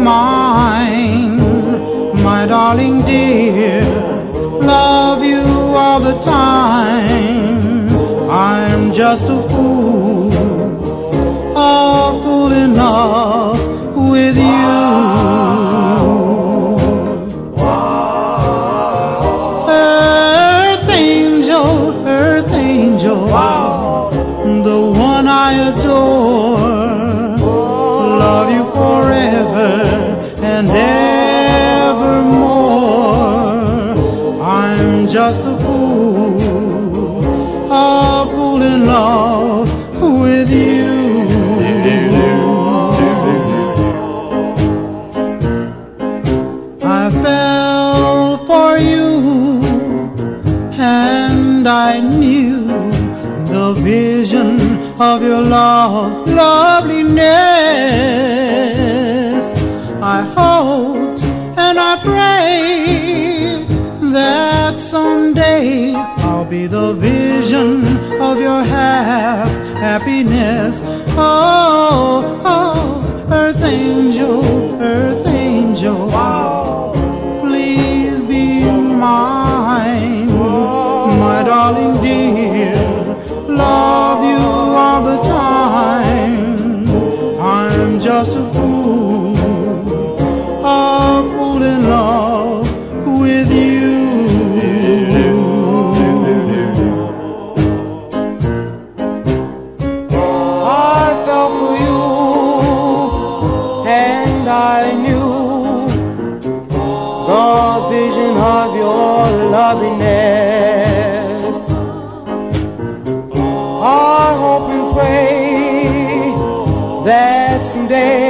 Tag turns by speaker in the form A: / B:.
A: mine, my darling dear, love you all the time. I'm just a fool in love with you. Earth angel, the one I adore, love you forever and evermore. I'm just a fool in love with you. I fell for you and I knew the vision of your loveliness. I hoped and I prayed that someday I'll be the vision of your happiness. Oh, earth angel, please be mine, my darling dear, love you all the time. I'm just a fool in love with you. I fell for you and I knew the vision of your loveliness. I hope and pray that someday